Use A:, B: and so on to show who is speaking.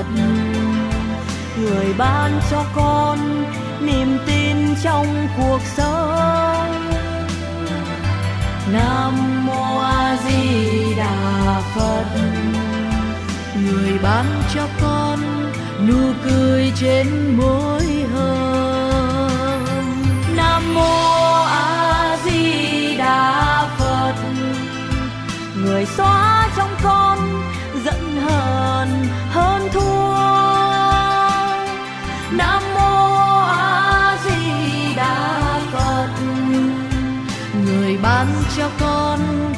A: Phật, người ban cho con niềm tin trong cuộc sống. Nam Mô A Di Đà Phật, người ban cho con nụ cười trên môi hờn. Nam Mô A Di Đà Phật, người xóa trong con giận hờn hơn thua. Nam Mô A Di Đà Phật, người ban cho con